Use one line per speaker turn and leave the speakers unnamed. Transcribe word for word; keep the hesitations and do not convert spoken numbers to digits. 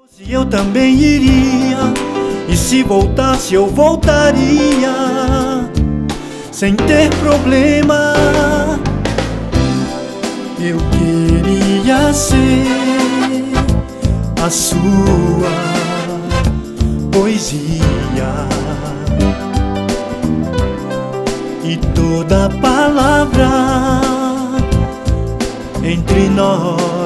Eu também iria, e se voltasse eu voltaria, sem ter problema. Eu queria ser a sua poesia, e toda palavra entre nós